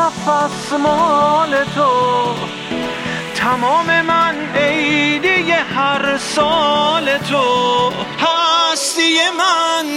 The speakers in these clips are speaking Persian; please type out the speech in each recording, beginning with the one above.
نفس مال تو، تمام من عیدی هر سال تو، هستی من.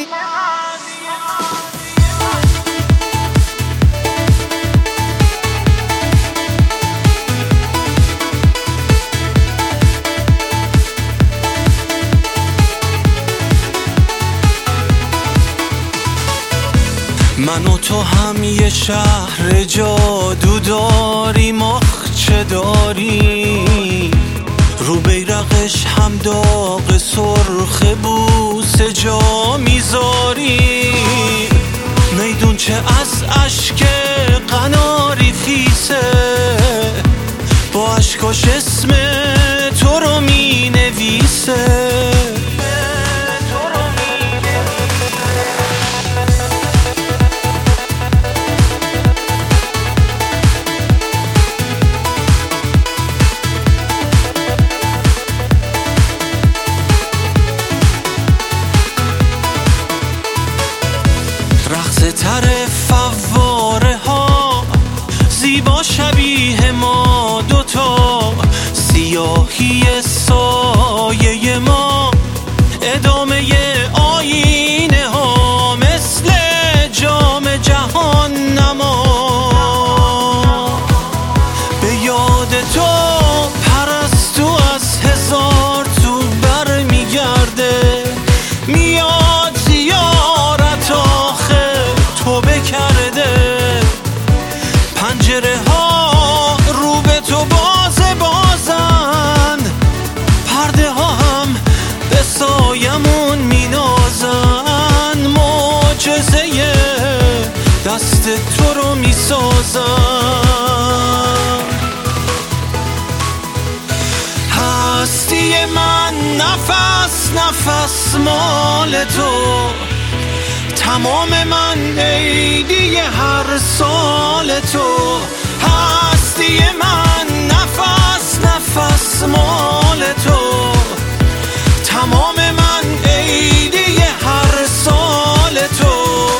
من و تو هم یه شهر جادو داریم، چه داری رو بیرقش هم داغ سرخ بوسه جا میذاری، میدون چه از اشک قناری خیسه، با اشکاش اسم تو رو می نویسه. تر فواره ها زیبا شبیه ما دوتا، سیاهی سایه ما ادامه آینه ها، مثل جام جهان نما. به یاد تو پرستو از هزار تو بر میگرده، میاد زیارت آخه تو بکرده، پنجره ها رو به تو بازن، پرده ها هم به سایمون مینازن، معجزه دست تو رو میسازن. هستی من نفس نفس مال تو، تمام من عیدی هر سال تو، هستی من نفس نفس مال تو، تمام من عیدی هر سال تو.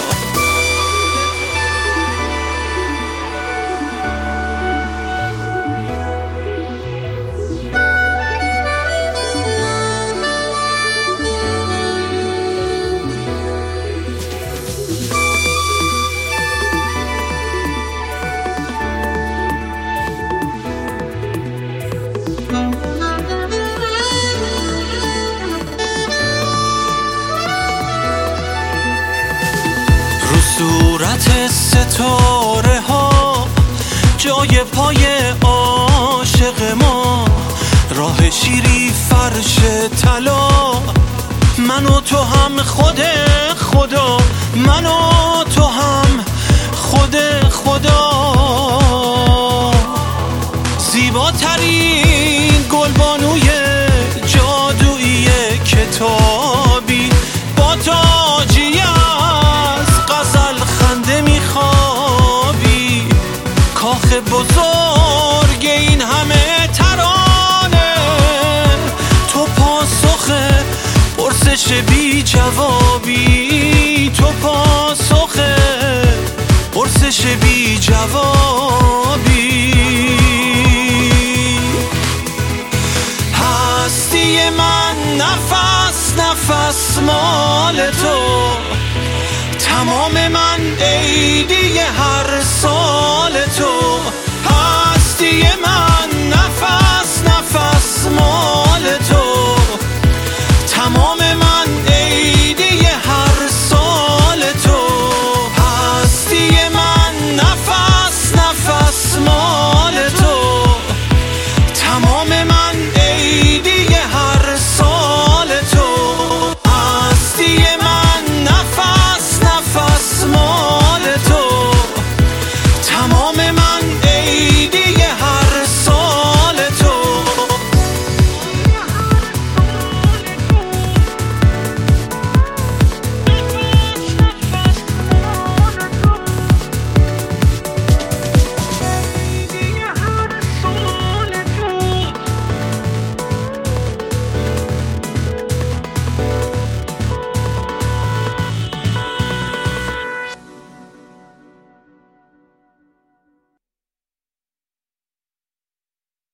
صورت ستاره ها جای پای عاشق ما، راه شیری فرش طلا، من و تو هم خود خدا، من و تو هم خود خدا. زیباترین گلبانوی جادویی کتابی، با تاجی کاخ بزرگ این همه ترانه، تو پاسخ پرسش بی جوابی، تو پاسخ پرسش بی جوابی. هستی من نفس نفس مال تو، تمام من